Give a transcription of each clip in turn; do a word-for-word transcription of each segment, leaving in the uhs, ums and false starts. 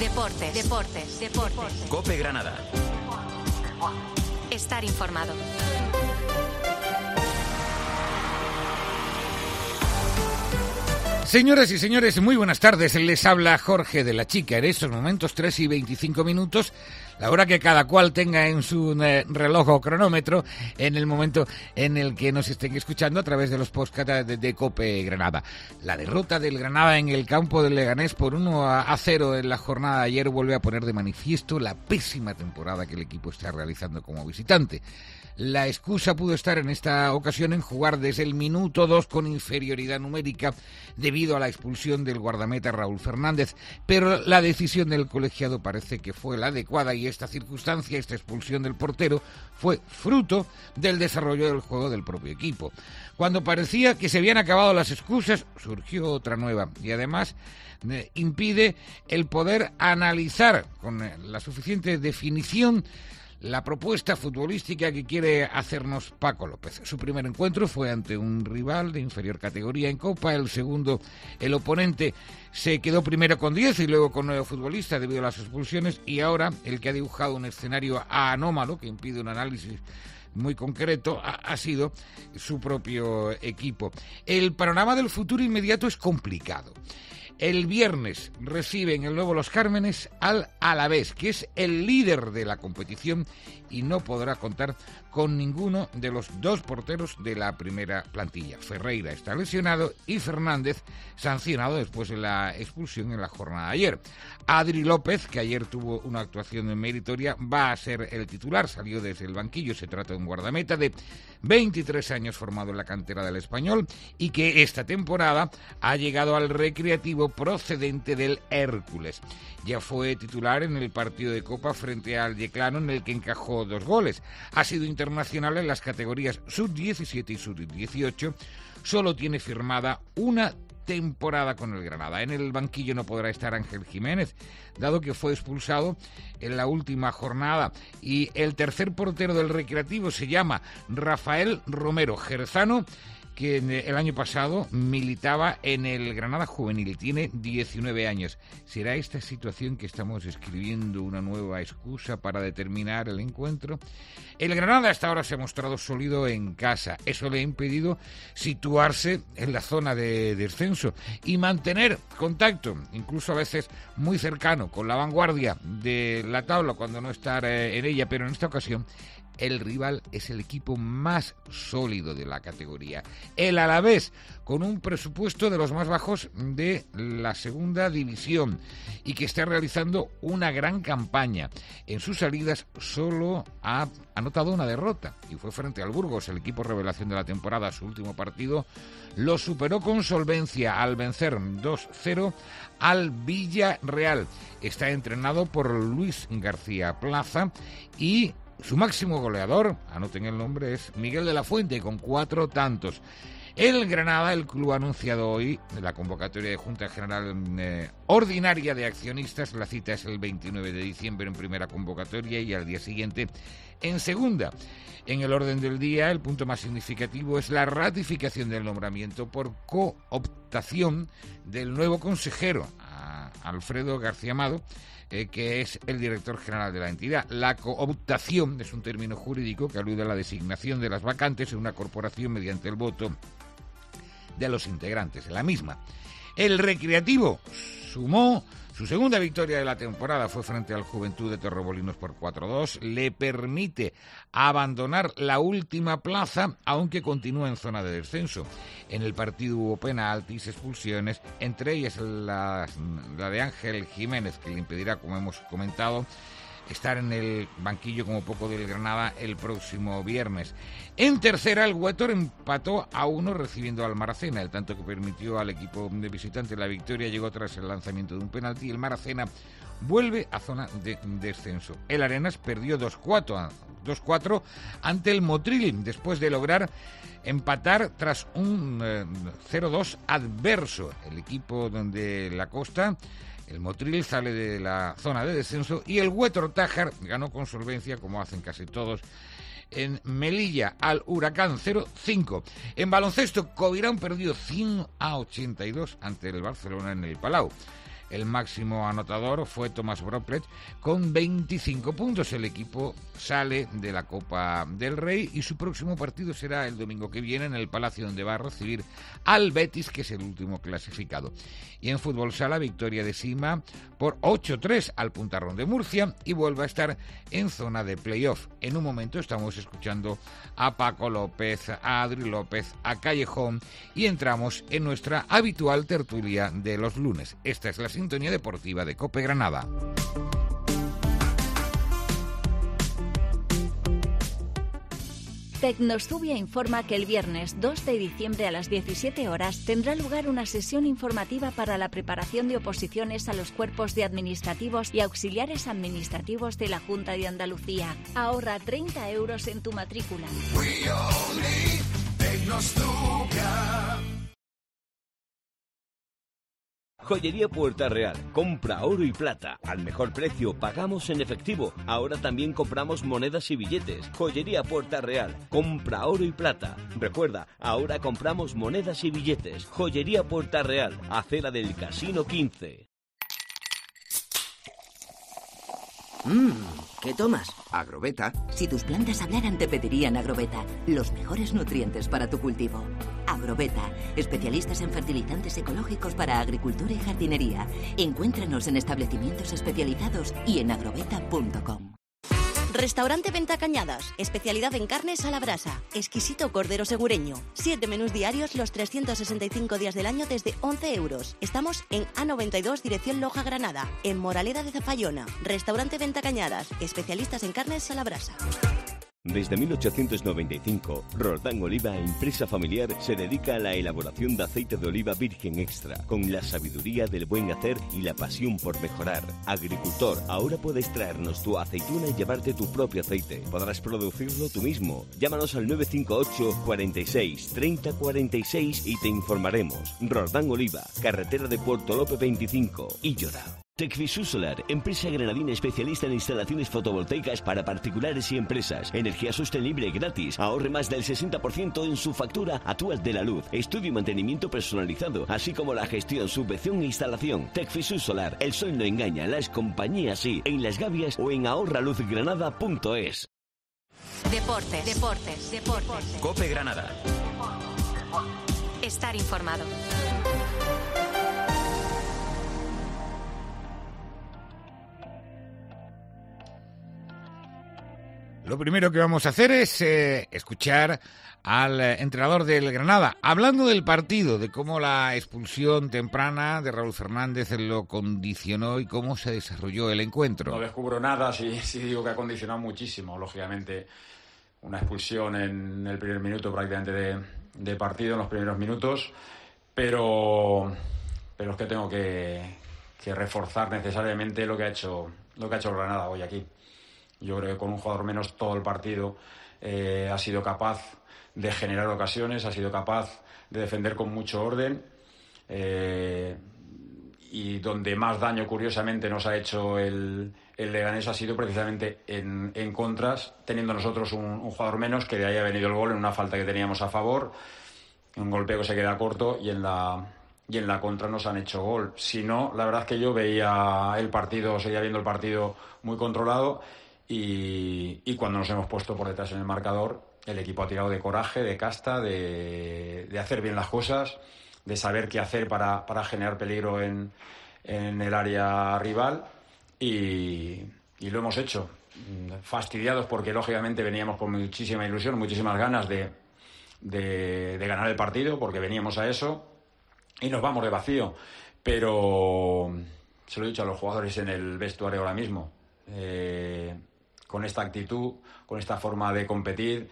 Deportes, deportes, deportes. COPE Granada. Estar informado. Señoras y señores, muy buenas tardes. Les habla Jorge de la Chica. En estos momentos, tres y veinticinco minutos, la hora que cada cual tenga en su eh, reloj o cronómetro, en el momento en el que nos estén escuchando a través de los podcasts de, de COPE Granada. La derrota del Granada en el campo del Leganés por uno a cero en la jornada de ayer vuelve a poner de manifiesto la pésima temporada que el equipo está realizando como visitante. La excusa pudo estar en esta ocasión en jugar desde el minuto dos con inferioridad numérica debido a la expulsión del guardameta Raúl Fernández, pero la decisión del colegiado parece que fue la adecuada y esta circunstancia, esta expulsión del portero, fue fruto del desarrollo del juego del propio equipo. Cuando parecía que se habían acabado las excusas, surgió otra nueva y además eh, impide el poder analizar con eh, la suficiente definición la propuesta futbolística que quiere hacernos Paco López. Su primer encuentro fue ante un rival de inferior categoría en Copa. El segundo, el oponente se quedó primero con diez y luego con nueve futbolistas debido a las expulsiones. Y ahora, el que ha dibujado un escenario anómalo que impide un análisis muy concreto ha, ha sido su propio equipo. El panorama del futuro inmediato es complicado. El viernes recibe en el Nuevo Los Cármenes al Alavés, que es el líder de la competición y no podrá contar con ninguno de los dos porteros de la primera plantilla. Ferreira está lesionado y Fernández sancionado después de la expulsión en la jornada de ayer. Adri López, que ayer tuvo una actuación meritoria, va a ser el titular. Salió desde el banquillo. Se trata de un guardameta de veintitrés años formado en la cantera del Español y que esta temporada ha llegado al Recreativo procedente del Hércules. Ya fue titular en el partido de Copa frente al Yeclano, en el que encajó dos goles. Ha sido internacional en las categorías sub diecisiete y sub dieciocho. Solo tiene firmada una temporada con el Granada. En el banquillo no podrá estar Ángel Jiménez, dado que fue expulsado en la última jornada. Y el tercer portero del Recreativo se llama Rafael Romero Jerezano, que el año pasado militaba en el Granada Juvenil, tiene diecinueve años. ¿Será esta situación que estamos escribiendo una nueva excusa para determinar el encuentro? El Granada hasta ahora se ha mostrado sólido en casa. Eso le ha impedido situarse en la zona de descenso y mantener contacto, incluso a veces muy cercano, con la vanguardia de la tabla cuando no estar en ella, pero en esta ocasión el rival es el equipo más sólido de la categoría. El Alavés, con un presupuesto de los más bajos de la segunda división y que está realizando una gran campaña. En sus salidas solo ha anotado una derrota y fue frente al Burgos, el equipo revelación de la temporada. Su último partido lo superó con solvencia al vencer dos cero al Villarreal. Está entrenado por Luis García Plaza y su máximo goleador, anoten el nombre, es Miguel de la Fuente, con cuatro tantos. El Granada, el club ha anunciado hoy la convocatoria de Junta General eh, Ordinaria de Accionistas. La cita es el veintinueve de diciembre en primera convocatoria y al día siguiente en segunda. En el orden del día, el punto más significativo es la ratificación del nombramiento por cooptación del nuevo consejero, Alfredo García Amado, Eh, que es el director general de la entidad. La cooptación es un término jurídico que alude a la designación de las vacantes en una corporación mediante el voto de los integrantes de la misma. El Recreativo sumó su segunda victoria de la temporada, fue frente al Juventud de Torremolinos por cuatro dos. Le permite abandonar la última plaza, aunque continúa en zona de descenso. En el partido hubo penaltis, expulsiones, entre ellas la, la de Ángel Jiménez, que le impedirá, como hemos comentado, estar en el banquillo como poco del Granada el próximo viernes. En tercera, el Huétor empató a uno recibiendo al Maracena. El tanto que permitió al equipo de visitante la victoria llegó tras el lanzamiento de un penalti. El Maracena vuelve a zona de descenso. El Arenas perdió dos cuatro ante el Motril después de lograr empatar tras un eh, cero dos adverso. El equipo de la Costa, el Motril, sale de la zona de descenso y el Huétor Tájar ganó con solvencia, como hacen casi todos, en Melilla al Huracán cero cinco. En baloncesto, Covirán perdió cien a ochenta y dos ante el Barcelona en el Palau. El máximo anotador fue Thomas Broplet con veinticinco puntos. El equipo sale de la Copa del Rey y su próximo partido será el domingo que viene en el Palacio, donde va a recibir al Betis, que es el último clasificado. Y en fútbol sala, victoria de Sima por ocho tres al Puntarrón de Murcia y vuelve a estar en zona de playoff. En un momento estamos escuchando a Paco López, a Adri López, a Callejón y entramos en nuestra habitual tertulia de los lunes. Esta es la sintonía deportiva de COPE Granada. Tecnostubia informa que el viernes dos de diciembre a las diecisiete horas tendrá lugar una sesión informativa para la preparación de oposiciones a los cuerpos de administrativos y auxiliares administrativos de la Junta de Andalucía. Ahorra treinta euros en tu matrícula. Joyería Puerta Real. Compra oro y plata. Al mejor precio, pagamos en efectivo. Ahora también compramos monedas y billetes. Joyería Puerta Real. Compra oro y plata. Recuerda, ahora compramos monedas y billetes. Joyería Puerta Real. Acera del Casino quince. Mmm, ¿qué tomas? Agrobeta. Si tus plantas hablaran, te pedirían Agrobeta. Los mejores nutrientes para tu cultivo. Agrobeta, especialistas en fertilizantes ecológicos para agricultura y jardinería. Encuéntranos en establecimientos especializados y en agrobeta punto com. Restaurante Venta Cañadas, especialidad en carnes a la brasa, exquisito cordero segureño, siete menús diarios los trescientos sesenta y cinco días del año desde once euros. Estamos en A noventa y dos, dirección Loja, Granada, en Moraleda de Zafallona. Restaurante Venta Cañadas, especialistas en carnes a la brasa. Desde mil ochocientos noventa y cinco, Roldán Oliva, empresa familiar, se dedica a la elaboración de aceite de oliva virgen extra, con la sabiduría del buen hacer y la pasión por mejorar. Agricultor, ahora puedes traernos tu aceituna y llevarte tu propio aceite. Podrás producirlo tú mismo. Llámanos al nueve cinco ocho, cuarenta y seis, treinta, cuarenta y seis y te informaremos. Roldán Oliva, carretera de Puerto Lope veinticinco, Illora. Tecfisur Solar, empresa granadina especialista en instalaciones fotovoltaicas para particulares y empresas. Energía sostenible gratis. Ahorre más del sesenta por ciento en su factura actual de la luz. Estudio y mantenimiento personalizado, así como la gestión, subvención e instalación. Tecfisur Solar, el sol no engaña, las compañías sí. En Las Gavias o en ahorra luz granada punto es. Deportes, deportes, deportes. COPE Granada. Estar informado. Lo primero que vamos a hacer es eh, escuchar al eh, entrenador del Granada, hablando del partido, de cómo la expulsión temprana de Raúl Fernández lo condicionó y cómo se desarrolló el encuentro. No descubro nada si, si digo que ha condicionado muchísimo, lógicamente. Una expulsión en el primer minuto prácticamente de, de partido, en los primeros minutos, pero, pero es que tengo que, que reforzar necesariamente lo que ha hecho, lo que ha hecho el Granada hoy aquí. Yo creo que con un jugador menos todo el partido eh, ha sido capaz de generar ocasiones, ha sido capaz de defender con mucho orden eh, y donde más daño, curiosamente, nos ha hecho el, el Leganés ha sido precisamente en, en contras, teniendo nosotros un, un jugador menos, que de ahí ha venido el gol en una falta que teníamos a favor, un golpeo que se queda corto y en la... y en la contra nos han hecho gol. Si no, la verdad es que yo veía el partido, seguía viendo el partido muy controlado. Y, y cuando nos hemos puesto por detrás en el marcador, el equipo ha tirado de coraje, de casta, de, de hacer bien las cosas, de saber qué hacer para, para generar peligro en, en el área rival y, y lo hemos hecho. Fastidiados porque lógicamente veníamos con muchísima ilusión, muchísimas ganas de, de, de ganar el partido, porque veníamos a eso y nos vamos de vacío. Pero se lo he dicho a los jugadores en el vestuario ahora mismo. Eh, con esta actitud, con esta forma de competir,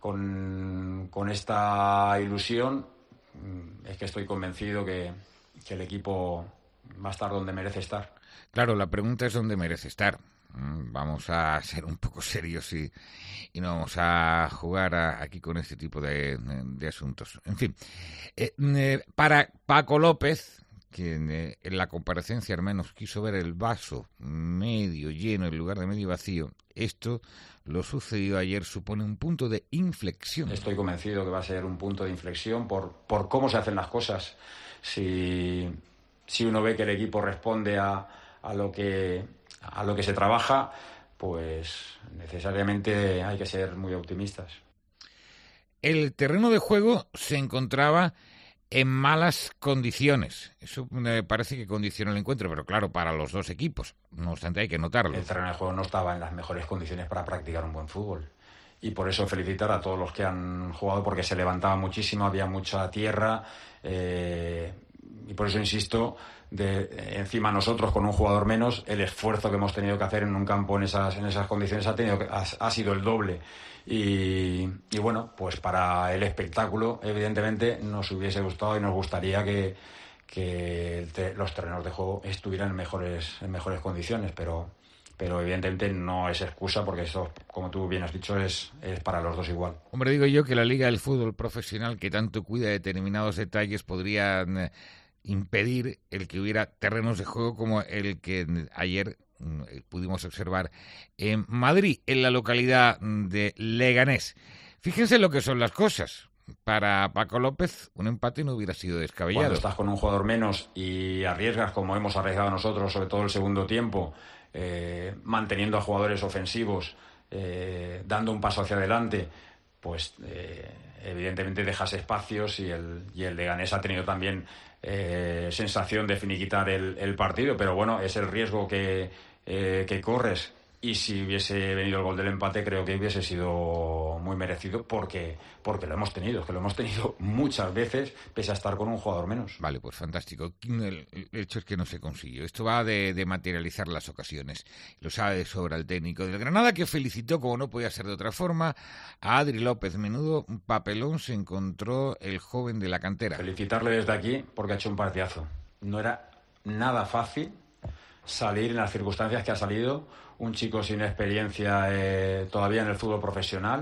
con, con esta ilusión, es que estoy convencido que, que el equipo va a estar donde merece estar. Claro, la pregunta es dónde merece estar. Vamos a ser un poco serios y, y no vamos a jugar a, aquí con este tipo de, de asuntos. En fin, eh, eh, para Paco López, quien eh, en la comparecencia al menos quiso ver el vaso medio lleno en lugar de medio vacío, esto, lo sucedido ayer, supone un punto de inflexión. Estoy convencido que va a ser un punto de inflexión por, por cómo se hacen las cosas. Si, si uno ve que el equipo responde a, a lo que a lo que se trabaja, pues necesariamente hay que ser muy optimistas. El terreno de juego se encontraba en malas condiciones. Eso me parece que condiciona el encuentro, pero claro, para los dos equipos. No obstante, hay que notarlo. El terreno de juego no estaba en las mejores condiciones para practicar un buen fútbol. Y por eso felicitar a todos los que han jugado, porque se levantaba muchísimo, había mucha tierra, eh, y por eso insisto, de encima nosotros con un jugador menos, el esfuerzo que hemos tenido que hacer en un campo en esas en esas condiciones ha tenido que, ha, ha sido el doble. Y, y bueno, pues para el espectáculo, evidentemente, nos hubiese gustado y nos gustaría que, que te, los terrenos de juego estuvieran en mejores, en mejores condiciones, pero, pero evidentemente no es excusa, porque eso, como tú bien has dicho, es, es para los dos igual. Hombre, digo yo que la Liga del Fútbol Profesional, que tanto cuida de determinados detalles, podrían eh, impedir el que hubiera terrenos de juego como el que ayer pudimos observar en Madrid, en la localidad de Leganés. Fíjense lo que son las cosas. Para Paco López, un empate no hubiera sido descabellado. Cuando estás con un jugador menos y arriesgas, como hemos arriesgado nosotros, sobre todo el segundo tiempo, eh, manteniendo a jugadores ofensivos, eh, dando un paso hacia adelante, pues eh, evidentemente dejas espacios, y el, y el Leganés ha tenido también eh, sensación de finiquitar el, el partido, pero bueno, es el riesgo que Eh, que corres, y si hubiese venido el gol del empate creo que hubiese sido muy merecido, porque porque lo hemos tenido, que lo hemos tenido muchas veces pese a estar con un jugador menos. Vale, pues fantástico. El, el hecho es que no se consiguió. Esto va de, de materializar las ocasiones. Lo sabe de sobra el técnico del Granada, que felicitó, como no podía ser de otra forma, a Adri López. Menudo papelón se encontró el joven de la cantera. Felicitarle desde aquí porque ha hecho un partidazo. No era nada fácil salir en las circunstancias que ha salido, un chico sin experiencia eh, todavía en el fútbol profesional,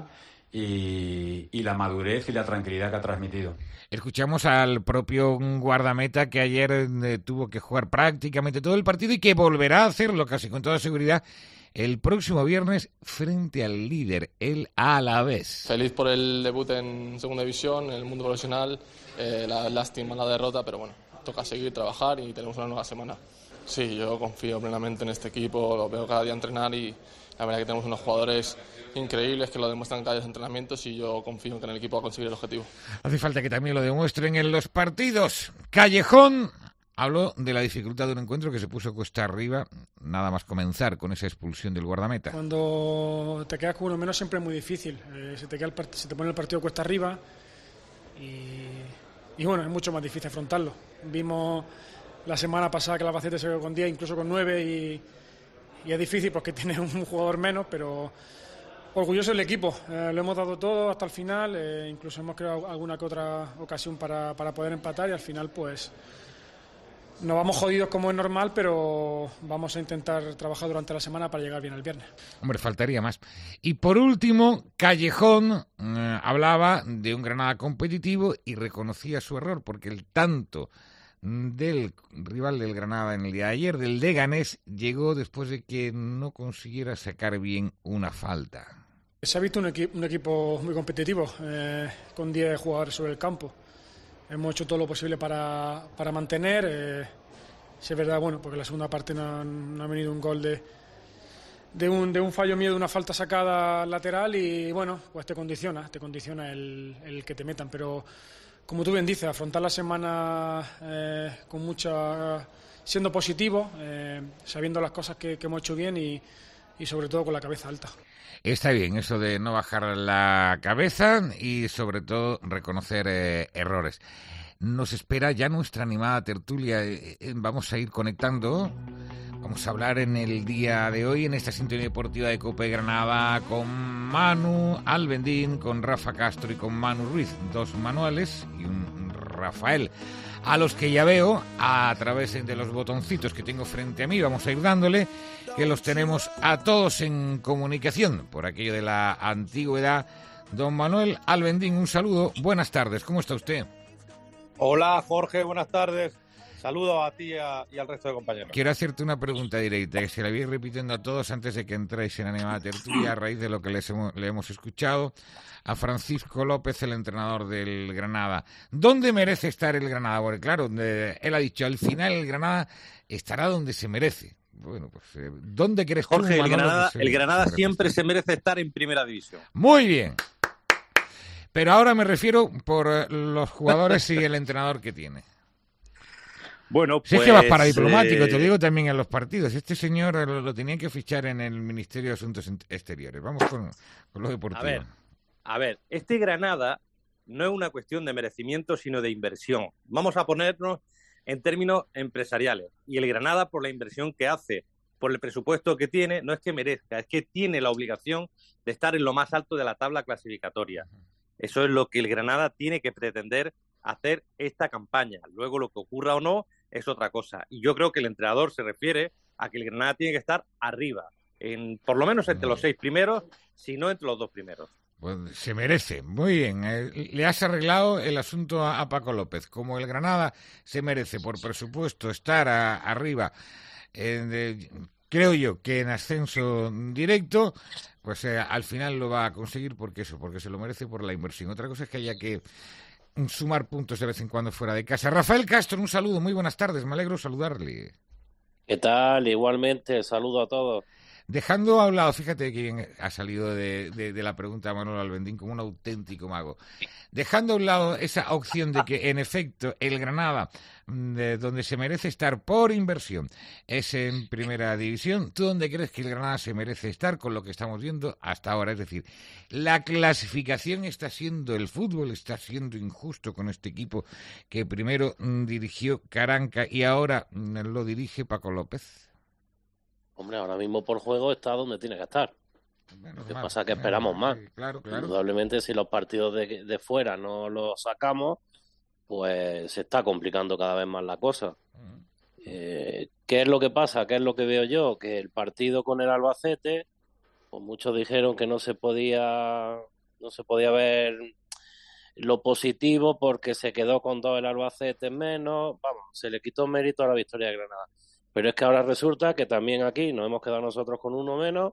y, y la madurez y la tranquilidad que ha transmitido. Escuchamos al propio guardameta, que ayer eh, tuvo que jugar prácticamente todo el partido y que volverá a hacerlo casi con toda seguridad el próximo viernes frente al líder, el Alavés. Feliz por el debut en segunda división, en el mundo profesional, eh, la lástima la derrota, pero bueno, toca seguir, trabajar y tenemos una nueva semana. Sí, yo confío plenamente en este equipo, lo veo cada día entrenar y la verdad que tenemos unos jugadores increíbles que lo demuestran cada día en los entrenamientos, y yo confío en que en el equipo va a conseguir el objetivo. Hace falta que también lo demuestren en los partidos. Callejón habló de la dificultad de un encuentro que se puso cuesta arriba nada más comenzar con esa expulsión del guardameta. Cuando te quedas con uno menos siempre es muy difícil, eh, se, te queda el part- se te pone el partido cuesta arriba y, y bueno, es mucho más difícil afrontarlo. Vimos la semana pasada que el Albacete se quedó con diez, incluso con nueve, y, y es difícil porque tiene un jugador menos, pero orgulloso del equipo. Eh, lo hemos dado todo hasta el final, eh, incluso hemos creado alguna que otra ocasión para, para poder empatar, y al final pues nos vamos jodidos como es normal, pero vamos a intentar trabajar durante la semana para llegar bien el viernes. Hombre, faltaría más. Y por último, Callejón eh, hablaba de un Granada competitivo y reconocía su error, porque el tanto del rival del Granada en el día de ayer, del Leganés, llegó después de que no consiguiera sacar bien una falta. Se ha visto un, equi- un equipo muy competitivo, eh, con diez jugadores sobre el campo. Hemos hecho todo lo posible para, para mantener. Eh, si es verdad, bueno, porque en la segunda parte no, no ha venido un gol de, de, un, de un fallo mío, de una falta sacada lateral, y bueno, pues te condiciona, te condiciona el, el que te metan, pero como tú bien dices, afrontar la semana eh, con mucha, siendo positivo, eh, sabiendo las cosas que, que hemos hecho bien, y, y sobre todo con la cabeza alta. Está bien eso de no bajar la cabeza y sobre todo reconocer eh, errores. Nos espera ya nuestra animada tertulia. Eh, eh, vamos a ir conectando. Vamos a hablar en el día de hoy, en esta sintonía deportiva de COPE Granada, con Manu Albendín, con Rafa Castro y con Manu Ruiz. Dos manuales y un Rafael, a los que ya veo a través de los botoncitos que tengo frente a mí. Vamos a ir dándole, que los tenemos a todos en comunicación por aquello de la antigüedad. Don Manuel Albendín, un saludo. Buenas tardes, ¿cómo está usted? Hola, Jorge, buenas tardes. Saludos a ti y, a, y al resto de compañeros. Quiero hacerte una pregunta directa, que se la voy repitiendo a todos antes de que entréis en Animada Tertulia, a raíz de lo que les hemos, le hemos escuchado a Francisco López, el entrenador del Granada. ¿Dónde merece estar el Granada? Porque claro, eh, él ha dicho, al final el Granada estará donde se merece. Bueno, pues, eh, ¿dónde crees tú, Jorge, Manolo, el Granada, se, el Granada se siempre se merece estar en primera división. Muy bien. Pero ahora me refiero por eh, los jugadores y el entrenador que tiene. Bueno, pues... Si es que vas para diplomático, eh... te lo digo también en los partidos. Este señor lo, lo tenía que fichar en el Ministerio de Asuntos Exteriores. Vamos con, con lo deportivo. A ver, a ver, este Granada no es una cuestión de merecimiento, sino de inversión. Vamos a ponernos en términos empresariales. Y el Granada, por la inversión que hace, por el presupuesto que tiene, no es que merezca, es que tiene la obligación de estar en lo más alto de la tabla clasificatoria. Eso es lo que el Granada tiene que pretender hacer esta campaña. Luego lo que ocurra o no es otra cosa. Y yo creo que el entrenador se refiere a que el Granada tiene que estar arriba, en por lo menos entre los seis primeros, si no entre los dos primeros. Pues se merece, muy bien. Eh, le has arreglado el asunto a, a Paco López. Como el Granada se merece, por presupuesto, estar a, arriba, eh, de, creo yo que en ascenso directo, pues eh, al final lo va a conseguir porque eso, porque se lo merece por la inversión. Otra cosa es que haya que sumar puntos de vez en cuando fuera de casa. Rafael Castro, un saludo, muy buenas tardes, me alegro saludarle. ¿Qué tal? Igualmente, saludo a todos. Dejando a un lado, fíjate que bien ha salido de, de, de la pregunta de Manuel Albendín como un auténtico mago. Dejando a un lado esa opción de que, en efecto, el Granada, de donde se merece estar por inversión, es en primera división, ¿tú dónde crees que el Granada se merece estar con lo que estamos viendo hasta ahora? Es decir, la clasificación está siendo, el fútbol está siendo injusto con este equipo que primero mm, dirigió Caranca y ahora mm, lo dirige Paco López. Hombre, ahora mismo por juego está donde tiene que estar. Bueno, Lo que mal, pasa es que mal, esperamos mal, más. Claro, claro. Indudablemente, si los partidos de, de fuera no los sacamos, pues se está complicando cada vez más la cosa. Uh-huh. Eh, ¿Qué es lo que pasa? ¿Qué es lo que veo yo? Que el partido con el Albacete, pues muchos dijeron que no se podía, no se podía ver lo positivo porque se quedó con dos el Albacete menos. Vamos, se le quitó mérito a la victoria de Granada. Pero es que ahora resulta que también aquí nos hemos quedado nosotros con uno menos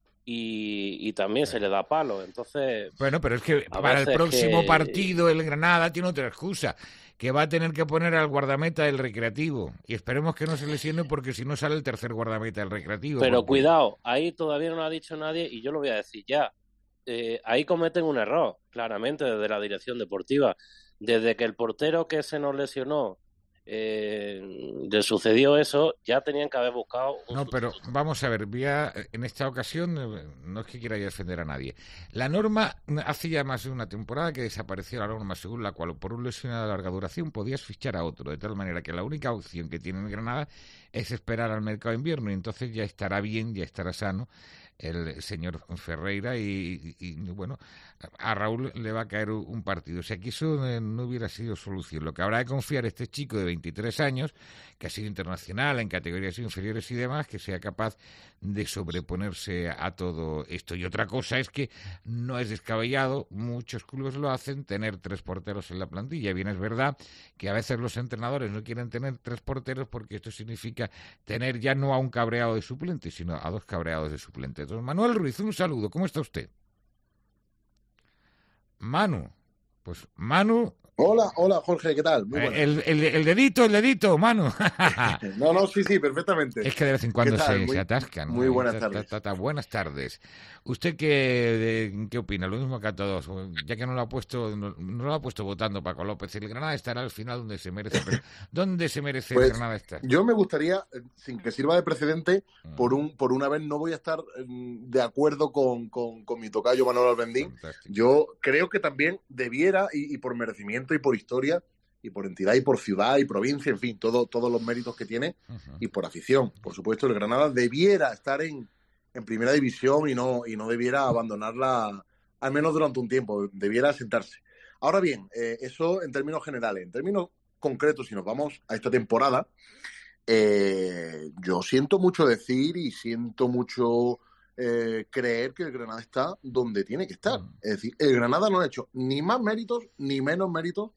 y, y también sí. se le da palo. Entonces, bueno, pero es que para el próximo que... partido el Granada tiene otra excusa, que va a tener que poner al guardameta del Recreativo. Y esperemos que no se lesione porque si no sale el tercer guardameta del Recreativo. Pero porque... cuidado, ahí todavía no lo ha dicho nadie y yo lo voy a decir ya. Eh, ahí cometen un error, claramente, desde la dirección deportiva. Desde que el portero que se nos lesionó Eh, le sucedió eso, ya tenían que haber buscado un no, pero sustituto. Vamos a ver, voy a, en esta ocasión no es que quiera defender a nadie. La norma, hace ya más de una temporada que desapareció la norma según la cual por un lesionado de larga duración podías fichar a otro, de tal manera que la única opción que tiene en Granada es esperar al mercado de invierno y entonces ya estará bien, ya estará sano el señor Ferreira y, y, y bueno, a Raúl le va a caer un partido. O sea, que eso no hubiera sido solución. Lo que habrá de confiar este chico de veintitrés años, que ha sido internacional en categorías inferiores y demás, que sea capaz de sobreponerse a todo esto. Y otra cosa es que no es descabellado, muchos clubes lo hacen, tener tres porteros en la plantilla. Bien, es verdad que a veces los entrenadores no quieren tener tres porteros porque esto significa tener ya no a un cabreado de suplente, sino a dos cabreados de suplente. Entonces, Manuel Ruiz, un saludo. ¿Cómo está usted? Manu. Pues Manu... Hola, hola Jorge, ¿qué tal? Muy el, el, el dedito, el dedito, Manu. no, no, sí, sí, perfectamente. Es que de vez en cuando se, muy, se atascan. Muy ¿no? buenas ta, tardes. Ta, ta, ta, buenas tardes. ¿Usted qué, de, qué opina? Lo mismo que a todos. Ya que no lo ha puesto no, no lo ha puesto votando Paco López. El Granada estará al final donde se merece. Pero ¿dónde se merece pues, el Granada estar? Yo me gustaría, sin que sirva de precedente, mm. por un por una vez no voy a estar de acuerdo con, con, con mi tocayo Manuel Albendín. Fantástico. Yo creo que también debiera, y, y por merecimiento y por historia, y por entidad y por ciudad y provincia, en fin, todo, todos los méritos que tiene, uh-huh. y por afición. Por supuesto, el Granada debiera estar en, en primera división y no, y no debiera abandonarla, al menos durante un tiempo, debiera sentarse. Ahora bien, eh, eso en términos generales. En términos concretos, si nos vamos a esta temporada, eh, yo siento mucho decir y siento mucho eh, creer que el Granada está donde tiene que estar. Uh-huh. Es decir, el Granada no ha hecho ni más méritos ni menos méritos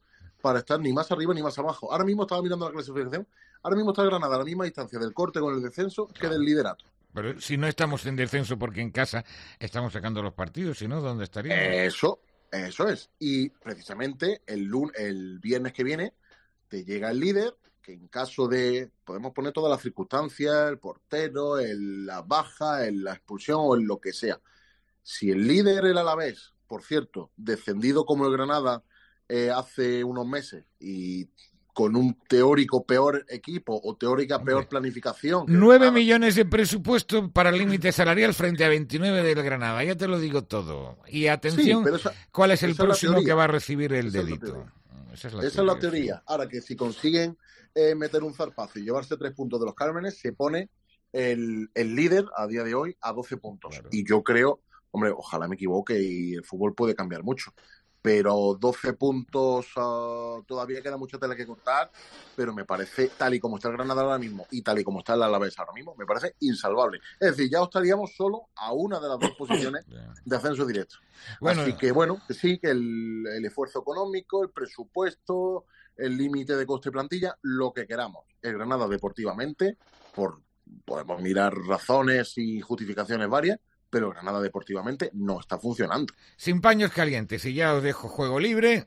para estar ni más arriba ni más abajo. Ahora mismo estaba mirando la clasificación, ahora mismo está el Granada a la misma distancia del corte con el descenso que del liderato. Pero si no estamos en descenso porque en casa estamos sacando los partidos, si no, ¿dónde estaríamos? Eso, eso es. Y precisamente el, lunes, el viernes que viene te llega el líder, que en caso de, podemos poner todas las circunstancias, el portero, el, la baja, el, la expulsión o el lo que sea. Si el líder, el Alavés, por cierto, descendido como el Granada eh, hace unos meses y con un teórico peor equipo o teórica Hombre. peor planificación. Nueve millones de presupuesto para el límite salarial frente a veintinueve del Granada, ya te lo digo todo. Y atención, sí, esa, ¿cuál es el próximo es que va a recibir el esa dedito? Es esa es la esa teoría. Es la teoría. Sí. Ahora que si consiguen eh, meter un zarpazo y llevarse tres puntos de los Cármenes, se pone el, el líder a día de hoy a doce puntos. Claro. Y yo creo, hombre, ojalá me equivoque y el fútbol puede cambiar mucho. Pero doce puntos, uh, todavía queda mucha tela que cortar, pero me parece, tal y como está el Granada ahora mismo y tal y como está el Alavés ahora mismo, me parece insalvable. Es decir, ya estaríamos solo a una de las dos posiciones de ascenso directo. Bueno, Así que bueno, que sí, que el, el esfuerzo económico, el presupuesto, el límite de coste y plantilla, lo que queramos. El Granada deportivamente, por podemos mirar razones y justificaciones varias, pero Granada deportivamente no está funcionando. Sin paños calientes, y ya os dejo juego libre.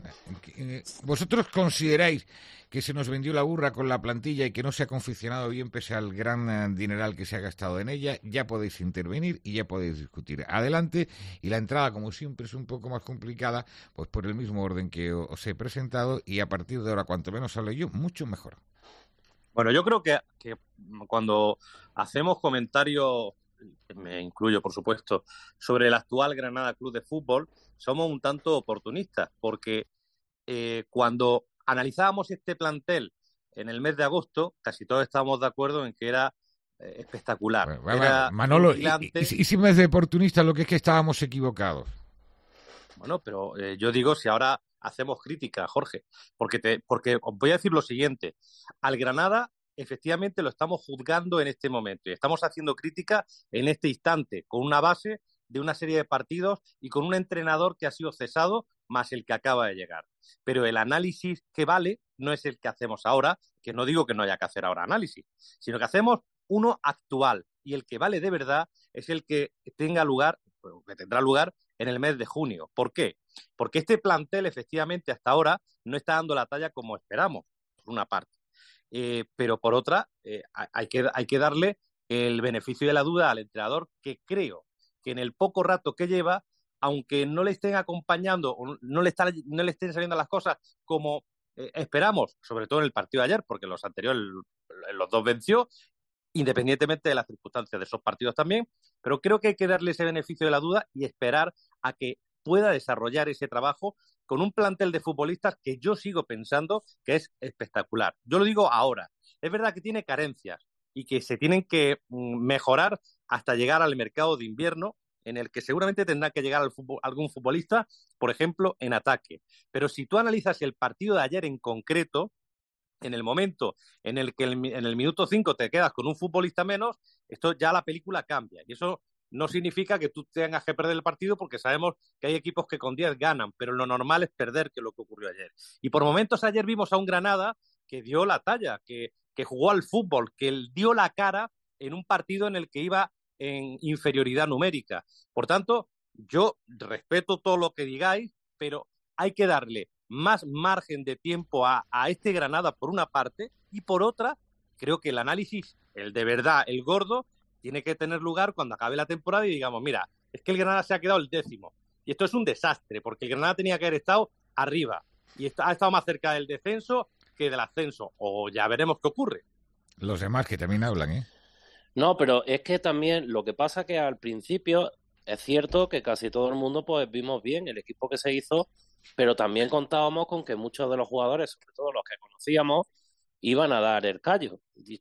¿Vosotros consideráis que se nos vendió la burra con la plantilla y que no se ha confeccionado bien pese al gran dineral que se ha gastado en ella? Ya podéis intervenir y ya podéis discutir. Adelante, y la entrada, como siempre, es un poco más complicada, pues por el mismo orden que os he presentado, y a partir de ahora, cuanto menos hable yo, mucho mejor. Bueno, yo creo que, que cuando hacemos comentarios, me incluyo por supuesto, sobre el actual Granada Club de Fútbol, somos un tanto oportunistas, porque eh, cuando analizábamos este plantel en el mes de agosto, casi todos estábamos de acuerdo en que era eh, espectacular. Bueno, era Manolo, y, y, y si me es de oportunista, lo que es que estábamos equivocados. Bueno, pero eh, yo digo, si ahora hacemos crítica, Jorge, porque, te, porque os voy a decir lo siguiente, al Granada efectivamente lo estamos juzgando en este momento y estamos haciendo crítica en este instante, con una base de una serie de partidos y con un entrenador que ha sido cesado más el que acaba de llegar. Pero el análisis que vale no es el que hacemos ahora, que no digo que no haya que hacer ahora análisis, sino que hacemos uno actual, y el que vale de verdad es el que tenga lugar, que tendrá lugar en el mes de junio. ¿Por qué? Porque este plantel efectivamente hasta ahora no está dando la talla como esperamos, por una parte. Eh, pero por otra, eh, hay, que, hay que darle el beneficio de la duda al entrenador, que creo que en el poco rato que lleva, aunque no le estén acompañando o no le, está, no le estén saliendo las cosas como eh, esperamos, sobre todo en el partido de ayer, porque los anteriores, los dos venció, independientemente de las circunstancias de esos partidos también, pero creo que hay que darle ese beneficio de la duda y esperar a que pueda desarrollar ese trabajo con un plantel de futbolistas que yo sigo pensando que es espectacular. Yo lo digo ahora. Es verdad que tiene carencias y que se tienen que mejorar hasta llegar al mercado de invierno, en el que seguramente tendrá que llegar al fútbol, algún futbolista, por ejemplo, en ataque. Pero si tú analizas el partido de ayer en concreto, en el momento en el que el, en el minuto cinco te quedas con un futbolista menos, esto ya la película cambia. Y eso no significa que tú tengas que perder el partido, porque sabemos que hay equipos que con diez ganan, pero lo normal es perder, que es lo que ocurrió ayer. Y por momentos ayer vimos a un Granada que dio la talla, que, que jugó al fútbol, que dio la cara en un partido en el que iba en inferioridad numérica. Por tanto, yo respeto todo lo que digáis, pero hay que darle más margen de tiempo a, a este Granada por una parte, y por otra, creo que el análisis, el de verdad, el gordo, tiene que tener lugar cuando acabe la temporada y digamos, mira, es que el Granada se ha quedado el décimo. Y esto es un desastre, porque el Granada tenía que haber estado arriba y está, ha estado más cerca del descenso que del ascenso. O ya veremos qué ocurre. Los demás que también hablan, ¿eh? No, pero es que también lo que pasa que al principio es cierto que casi todo el mundo pues vimos bien el equipo que se hizo, pero también contábamos con que muchos de los jugadores, sobre todo los que conocíamos, iban a dar el callo,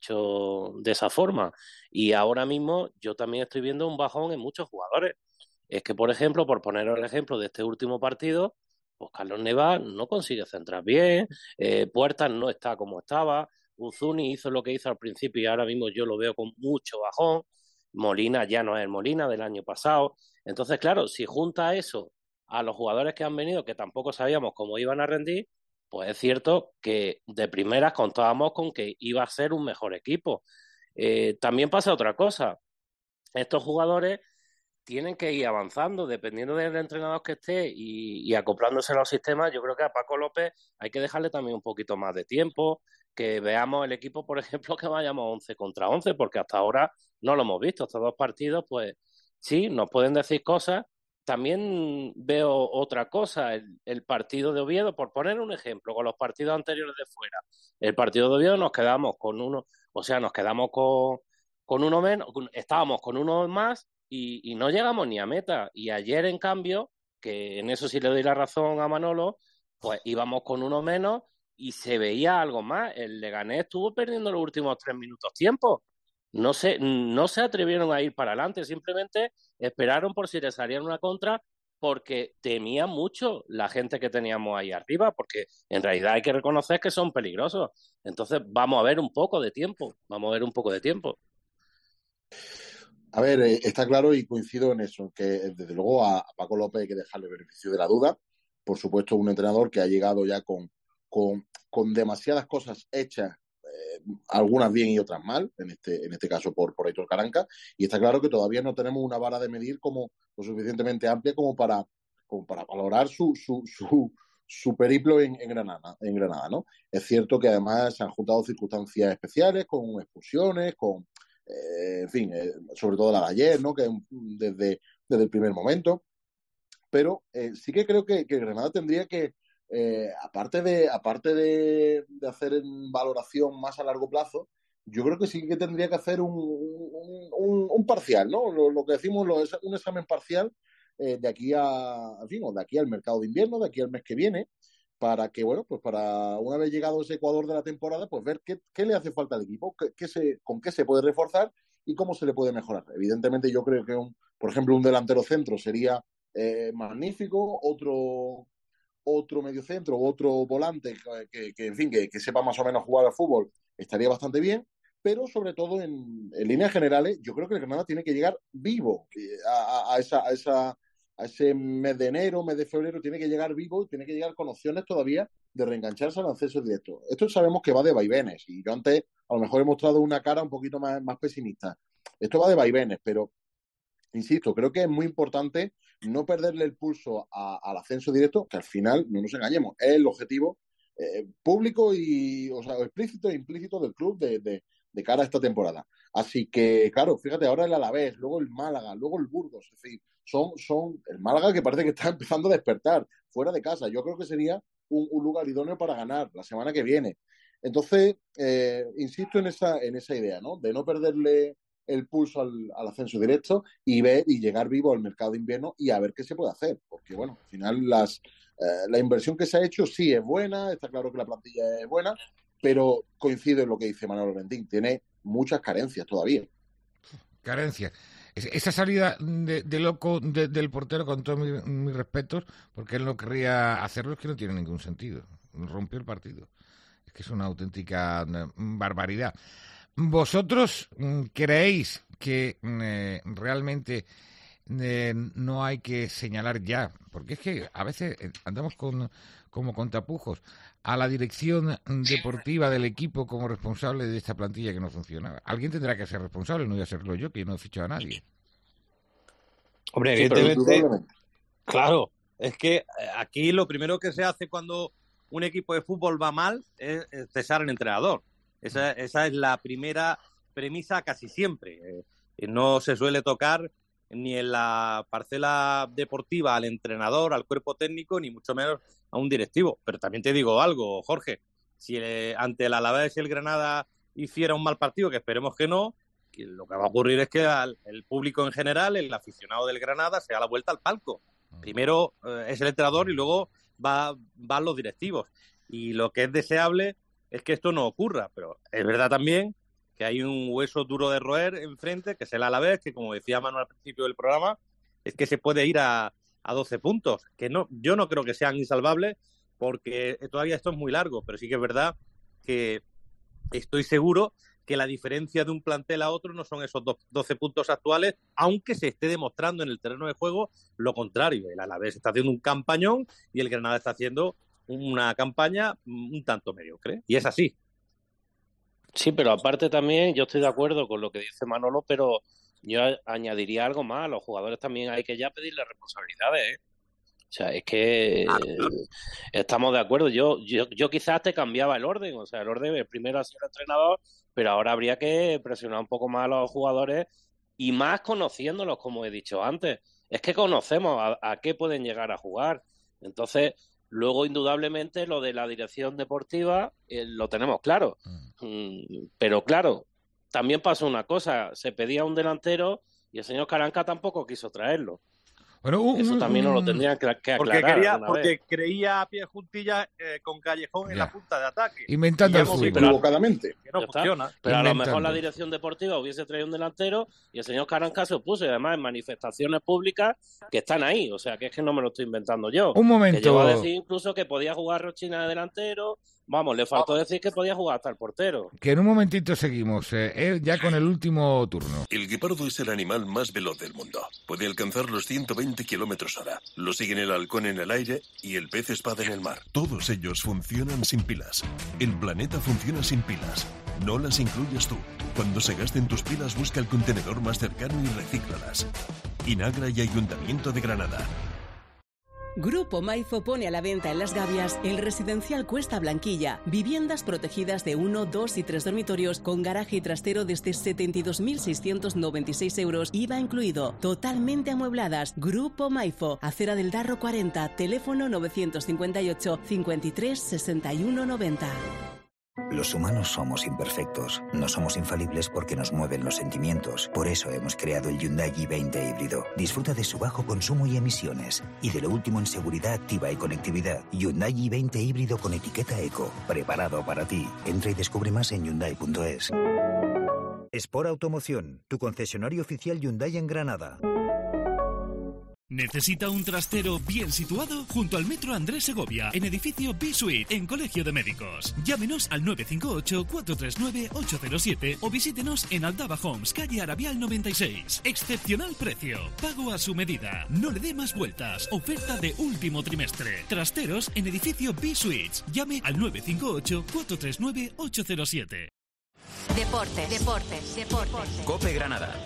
dicho de esa forma. Y ahora mismo yo también estoy viendo un bajón en muchos jugadores. Es que, por ejemplo, por poner el ejemplo de este último partido, pues Carlos Neva no consigue centrar bien, eh, Puertas no está como estaba, Uzuni hizo lo que hizo al principio y ahora mismo yo lo veo con mucho bajón, Molina ya no es el Molina del año pasado. Entonces, claro, si junta eso a los jugadores que han venido, que tampoco sabíamos cómo iban a rendir, pues es cierto que de primeras contábamos con que iba a ser un mejor equipo. Eh, también pasa otra cosa. Estos jugadores tienen que ir avanzando, dependiendo del entrenador que esté y, y acoplándose a los sistemas. Yo creo que a Paco López hay que dejarle también un poquito más de tiempo, que veamos el equipo, por ejemplo, que vayamos once contra once, porque hasta ahora no lo hemos visto. Estos dos partidos, pues sí, nos pueden decir cosas. También veo otra cosa, el, el partido de Oviedo, por poner un ejemplo, con los partidos anteriores de fuera. El partido de Oviedo nos quedamos con uno, o sea, nos quedamos con, con uno menos, estábamos con uno más y, y no llegamos ni a meta. Y ayer, en cambio, que en eso sí le doy la razón a Manolo, pues íbamos con uno menos y se veía algo más. El Leganés estuvo perdiendo los últimos tres minutos tiempo. No se, no se atrevieron a ir para adelante, simplemente esperaron por si les salían una contra, porque temía mucho la gente que teníamos ahí arriba, porque en realidad hay que reconocer que son peligrosos. Entonces vamos a ver un poco de tiempo, vamos a ver un poco de tiempo. A ver, eh, está claro y coincido en eso, que desde luego a, a Paco López hay que dejarle el beneficio de la duda. Por supuesto, un entrenador que ha llegado ya con, con, con demasiadas cosas hechas, algunas bien y otras mal, en este, en este caso por, por Aitor Caranca, y está claro que todavía no tenemos una vara de medir como lo suficientemente amplia como para, como para valorar su, su, su, su periplo en, en Granada, en Granada, ¿no? Es cierto que además se han juntado circunstancias especiales, con expulsiones, con, eh, en fin, eh, sobre todo la de ayer, ¿no? Que desde, desde el primer momento, pero eh, sí que creo que, que Granada tendría que Eh, aparte de aparte de, de hacer en valoración más a largo plazo, yo creo que sí que tendría que hacer un, un, un, un parcial, ¿no? Lo, lo que decimos, lo, un examen parcial eh, de aquí a, en fin, de aquí al mercado de invierno, de aquí al mes que viene, para que, bueno, pues para una vez llegado ese Ecuador de la temporada, pues ver qué, qué le hace falta al equipo, qué, qué se, con qué se puede reforzar y cómo se le puede mejorar. Evidentemente, yo creo que, un, por ejemplo, un delantero centro sería eh, magnífico, otro otro mediocentro, otro volante que, que en fin, que, que sepa más o menos jugar al fútbol, estaría bastante bien, pero sobre todo en, en líneas generales, yo creo que el Granada tiene que llegar vivo a, a, a, esa, a, esa, a ese mes de enero, mes de febrero, tiene que llegar vivo y tiene que llegar con opciones todavía de reengancharse al acceso directo. Esto sabemos que va de vaivenes, y yo antes a lo mejor he mostrado una cara un poquito más, más pesimista. Esto va de vaivenes, pero insisto, creo que es muy importante no perderle el pulso a, al ascenso directo, que al final, no nos engañemos, es el objetivo eh, público y, o sea, explícito e implícito del club de, de, de cara a esta temporada. Así que, claro, fíjate, ahora el Alavés, luego el Málaga, luego el Burgos, es decir, son, son el Málaga que parece que está empezando a despertar fuera de casa. Yo creo que sería un, un lugar idóneo para ganar la semana que viene. Entonces, eh, insisto en esa, en esa idea, ¿no? De no perderle el pulso al, al ascenso directo y ver y llegar vivo al mercado de invierno y a ver qué se puede hacer, porque bueno, al final las, eh, la inversión que se ha hecho sí es buena, está claro que la plantilla es buena, pero coincide en lo que dice Manolo Bentín, tiene muchas carencias todavía. Carencias. Esa salida de, de loco de, del portero, con todos mis, mis respetos, porque él no querría hacerlo, es que no tiene ningún sentido, rompió el partido, es que es una auténtica barbaridad. ¿Vosotros creéis que eh, realmente eh, no hay que señalar ya? Porque es que a veces andamos con, como con tapujos a la dirección deportiva del equipo como responsable de esta plantilla que no funciona. Alguien tendrá que ser responsable, no voy a serlo yo, que no he fichado a nadie. Hombre, evidentemente, claro, es que aquí lo primero que se hace cuando un equipo de fútbol va mal es cesar al entrenador. Esa, esa es la primera premisa casi siempre. Eh, no se suele tocar ni en la parcela deportiva al entrenador, al cuerpo técnico, ni mucho menos a un directivo. Pero también te digo algo, Jorge, si eh, ante el Alavés y el Granada hiciera un mal partido, que esperemos que no, que lo que va a ocurrir es que al, el público en general, el aficionado del Granada, se da la vuelta al palco. Primero eh, es el entrenador y luego va, van los directivos. Y lo que es deseable es que esto no ocurra, pero es verdad también que hay un hueso duro de roer enfrente, que es el Alavés, que como decía Manuel al principio del programa, es que se puede ir a, a doce puntos, que no, yo no creo que sean insalvables, porque todavía esto es muy largo, pero sí que es verdad que estoy seguro que la diferencia de un plantel a otro no son esos doce puntos actuales, aunque se esté demostrando en el terreno de juego lo contrario. El Alavés está haciendo un campañón y el Granada está haciendo una campaña un tanto mediocre. Y es así. Sí, pero aparte también yo estoy de acuerdo con lo que dice Manolo, pero yo añadiría algo más. A los jugadores también hay que ya pedirles responsabilidades, ¿eh? O sea, es que Ah, eh, estamos de acuerdo. Yo, yo, yo quizás te cambiaba el orden. O sea, el orden, el primero ha sido el entrenador, pero ahora habría que presionar un poco más a los jugadores y más conociéndolos, como he dicho antes. Es que conocemos a, a qué pueden llegar a jugar. Entonces, luego, indudablemente, lo de la dirección deportiva eh, lo tenemos claro. Mm, pero claro, también pasó una cosa. Se pedía un delantero y el señor Caranca tampoco quiso traerlo. Bueno, un, Eso también un, nos lo tendrían que, que aclarar. Porque, quería, alguna porque vez. creía a pie juntilla eh, con Callejón en Ya. la punta de ataque. Inventando Y el hemos fútbol. visto Equivocadamente. que no Ya está. funciona. Pero a lo Inventando. mejor la dirección deportiva hubiese traído un delantero y el señor Caranca se opuso, y además en manifestaciones públicas que están ahí. O sea, que es que no me lo estoy inventando yo. Un momento. Que llegó a decir incluso que podía jugar Rochina de delantero. Vamos, le faltó decir que podía jugar hasta el portero. Que en un momentito seguimos, eh, eh, ya con el último turno. El guepardo es el animal más veloz del mundo. Puede alcanzar los ciento veinte kilómetros hora. Lo siguen el halcón en el aire y el pez espada en el mar. Todos ellos funcionan sin pilas. El planeta funciona sin pilas. No las incluyas tú. Cuando se gasten tus pilas, busca el contenedor más cercano y recíclalas. Inagra y Ayuntamiento de Granada. Grupo Maifo pone a la venta en Las Gavias el residencial Cuesta Blanquilla. Viviendas protegidas de uno, dos y tres dormitorios con garaje y trastero desde setenta y dos mil seiscientos noventa y seis euros, I V A incluido. Totalmente amuebladas. Grupo Maifo, Acera del Darro cuarenta, teléfono novecientos cincuenta y ocho, cincuenta y tres, sesenta y uno, noventa. Los humanos somos imperfectos, no somos infalibles porque nos mueven los sentimientos. Por eso hemos creado el Hyundai i veinte híbrido. Disfruta de su bajo consumo y emisiones y de lo último en seguridad activa y conectividad. Hyundai i veinte híbrido con etiqueta eco, preparado para ti. Entra y descubre más en hyundai punto es. Sport Automoción, tu concesionario oficial Hyundai en Granada. ¿Necesita un trastero bien situado? Junto al Metro Andrés Segovia, en edificio B-Suite, en Colegio de Médicos. Llámenos al nueve cinco ocho, cuatro tres nueve, ocho cero siete o visítenos en Aldaba Homes, calle Arabial noventa y seis. Excepcional precio, pago a su medida. No le dé más vueltas. Oferta de último trimestre. Trasteros en edificio B-Suites. Llame al nueve cinco ocho, cuatro tres nueve, ocho cero siete. Deportes, deportes, deportes. COPE Granada.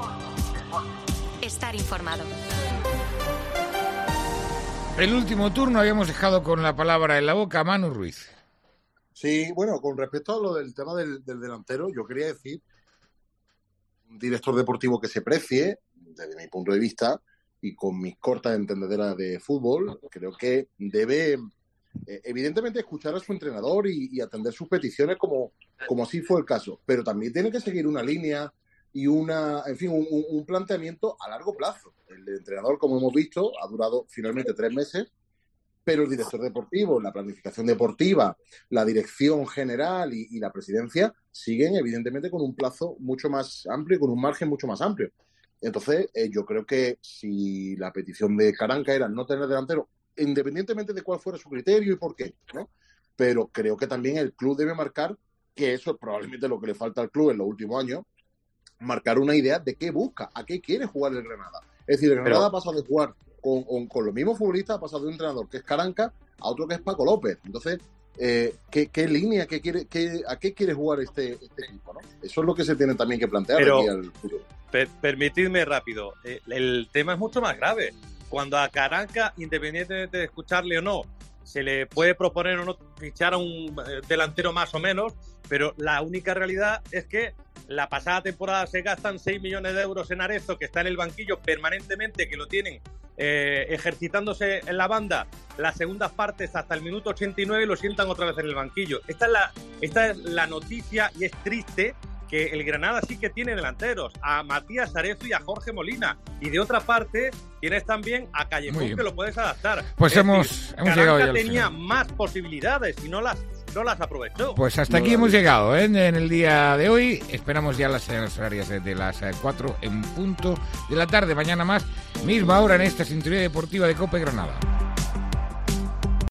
Estar informado. El último turno habíamos dejado con la palabra en la boca a Manu Ruiz. Sí, bueno, con respecto a lo del tema del, del delantero, yo quería decir, un director deportivo que se precie, desde mi punto de vista, y con mis cortas entendederas de fútbol, creo que debe, eh, evidentemente, escuchar a su entrenador y, y atender sus peticiones como, como así fue el caso, pero también tiene que seguir una línea y una, en fin, un, un planteamiento a largo plazo. El entrenador, como hemos visto, ha durado finalmente tres meses, pero el director deportivo, la planificación deportiva, la dirección general y, y la presidencia siguen, evidentemente, con un plazo mucho más amplio y con un margen mucho más amplio. Entonces, eh, yo creo que si la petición de Caranca era no tener delantero, independientemente de cuál fuera su criterio y por qué, ¿no? Pero creo que también el club debe marcar, que eso es probablemente lo que le falta al club en los últimos años, marcar una idea de qué busca, a qué quiere jugar el Granada. Es decir, el Granada ha pasado de jugar con, con, con los mismos futbolistas, ha pasado de un entrenador que es Caranca a otro que es Paco López. Entonces, eh, ¿qué, qué línea, qué quiere, qué, a qué quiere jugar este, este equipo, ¿no? Eso es lo que se tiene también que plantear Pero, aquí al futuro. Per permitidme rápido, eh, el tema es mucho más grave. Cuando a Caranca, independientemente de escucharle o no, se le puede proponer o no fichar a un eh, delantero más o menos, pero la única realidad es que la pasada temporada se gastan seis millones de euros en Arezzo, que está en el banquillo permanentemente, que lo tienen eh, ejercitándose en la banda las segundas partes hasta el minuto ochenta y nueve y lo sientan otra vez en el banquillo. Esta es la, esta es la noticia y es triste que el Granada sí que tiene delanteros, a Matías Arezzo y a Jorge Molina. Y de otra parte tienes también a Callejón, que lo puedes adaptar. Pues es hemos, decir, hemos llegado ya al tenía final. más posibilidades y no las no las aprovechó. Pues hasta aquí hemos llegado, ¿eh? En el día de hoy. Esperamos ya las horarias de las cuatro en punto de la tarde. Mañana más, misma hora en esta sintonía deportiva de COPE Granada.